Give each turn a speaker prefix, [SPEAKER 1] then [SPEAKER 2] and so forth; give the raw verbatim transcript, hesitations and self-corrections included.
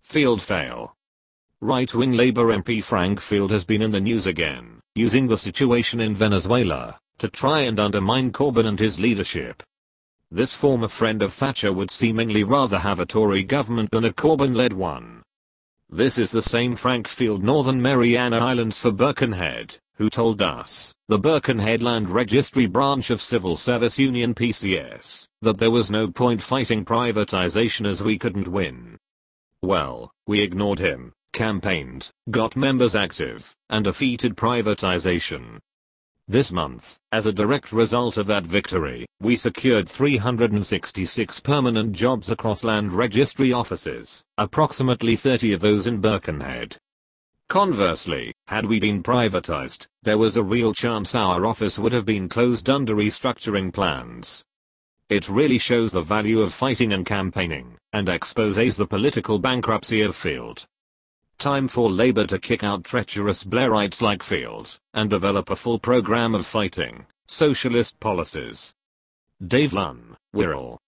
[SPEAKER 1] Field fail. Right-wing Labour M P Frank Field has been in the news again, using the situation in Venezuela to try and undermine Corbyn and his leadership. This former friend of Thatcher would seemingly rather have a Tory government than a Corbyn-led one. This is the same Frank Field, Northern Mariana Islands for Birkenhead, who told us, the Birkenhead Land Registry branch of Civil Service Union P C S, that there was no point fighting privatization as we couldn't win. Well, we ignored him, campaigned, got members active, and defeated privatization. This month, as a direct result of that victory, we secured three hundred sixty-six permanent jobs across land registry offices, approximately thirty of those in Birkenhead. Conversely, had we been privatized, there was a real chance our office would have been closed under restructuring plans. It really shows the value of fighting and campaigning, and exposes the political bankruptcy of Field. Time for Labour to kick out treacherous Blairites like Field, and develop a full program of fighting socialist policies. Dave Lunn, Wirral.